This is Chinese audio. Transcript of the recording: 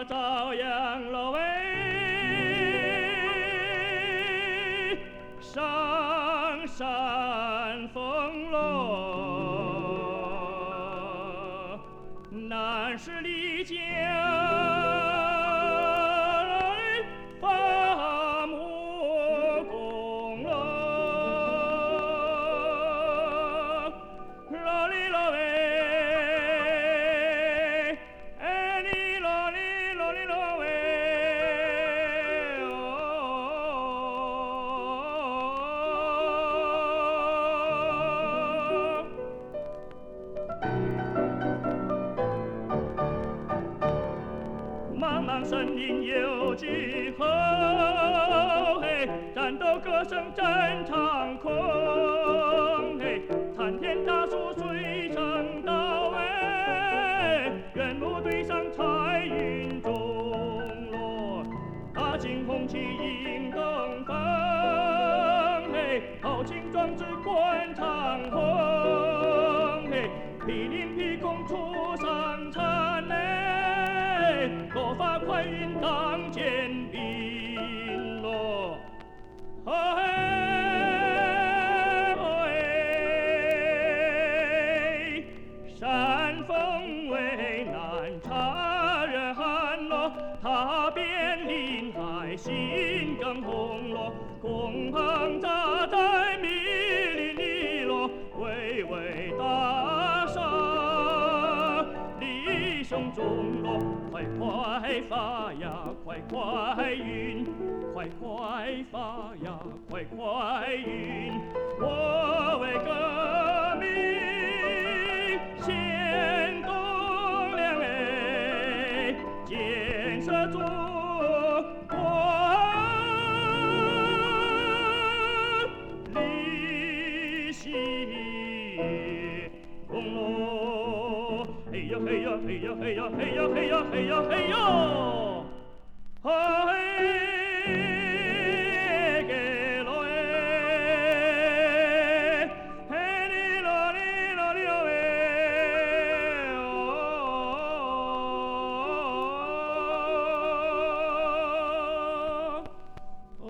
朝阳了喂，上山风落，南十里江伐木工了，罗哩罗喂。茫茫森林有几何？嘿，战斗歌声震长空。嘿，参天大树随声倒。哎，原路堆上彩云中落，大惊红旗迎东风。嘿，豪情壮志贯长虹。嘿，霹雳劈空出上山。落发快云当剑兵落，嘿，山峰为难察人落，踏遍林海心更红落，空棚扎在密林里落，巍巍大沙离胸中落。快快发呀，快快云，快快发呀，快快云。我为革命先栋梁，哎，建设祖国立新功劳。嘿呀嘿呀嘿呀嘿呀嘿呀嘿呀嘿呀嘿呀，嘿给罗哎，嘿哩罗哩罗哩罗哎哦